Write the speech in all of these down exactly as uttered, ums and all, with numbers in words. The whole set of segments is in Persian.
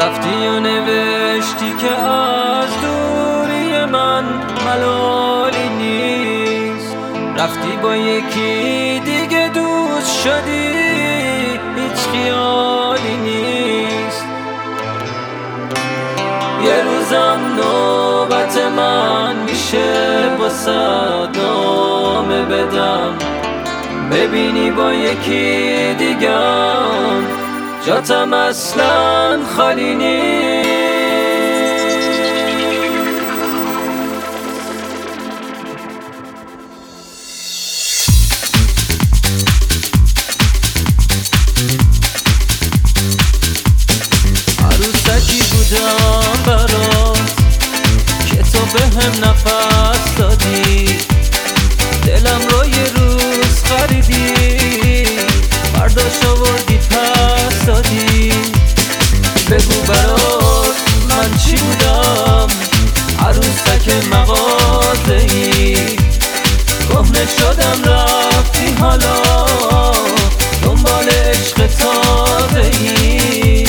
رفتی و نوشتی که از دوری من ملالی نیست، رفتی با یکی دیگه دوست شدی، هیچ خیالی نیست. یه روزم نوبت من میشه واسه نامه بدم، ببینی با یکی دیگم جاتم اصلا خالی نیست. عروسکی بودم برات که تو بهم نفس دادی، دلم رو یه روز خریدی، برداشت آوردی پس دادی. بگو برات من چی بودم، عروسک مغازه‌ای، کهنه شدم رفتی حالا دنبال عشق تازه‌ای.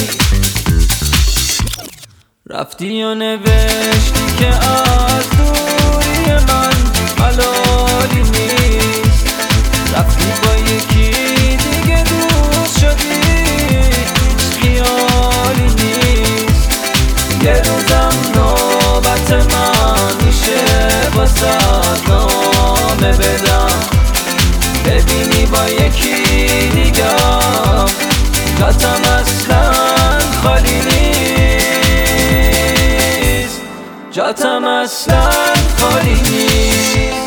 رفتی و نوشتی که از دوری من ملالی نیست، رفتی با یکی دیگه دوست شدی، هیچ خیالی نیست. یه روزم نوبت من میشه واسه نامه بدم، ببینی با یکی دیگم جاتم اصلا خالی نیست، جاتم اصلا خالی نیست.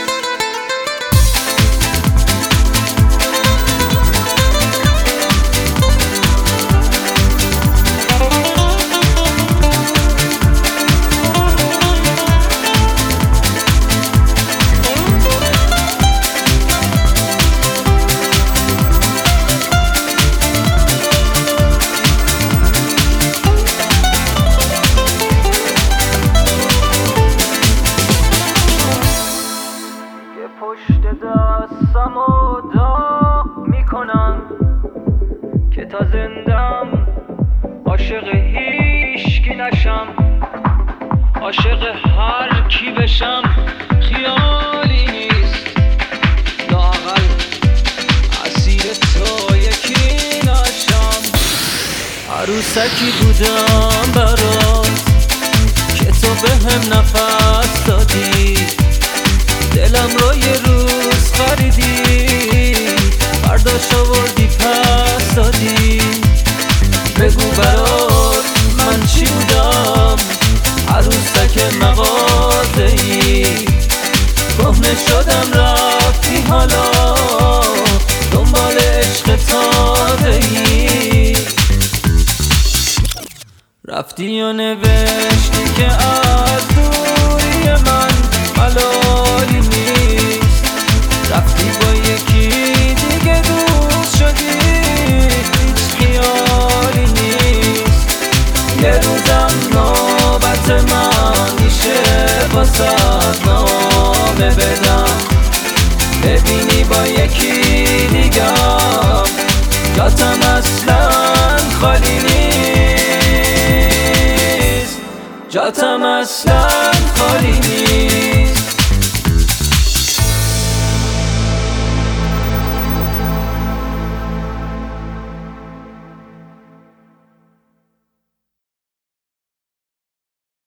پشت دستم و دا میکنم که تا زندم عاشق هیچکی نشم، عاشق هر کی بشم خیالی نیست، لااقل اسیر تو یکی نشم. عروسکی بودم برات که تو بهم نفس دادی، دلم رو یه روز خریدی، برداشت آوردی پس دادی. بگو برات من چی بودم، عروسک مغازه‌ای، کهنه شدم رفتی حالا دنبال عشق تازه‌ای. رفتی و نوشتی که از دوری من ملالی نیست، رفتی با یکی دیگه دوست شدی، هیچ خیالی نیست. یه روزم نوبت من میشه واسه نامه بدم، ببینی با یکی دیگم جاتم اصلا خالی نیست، جاتم اصلا خالی نیست.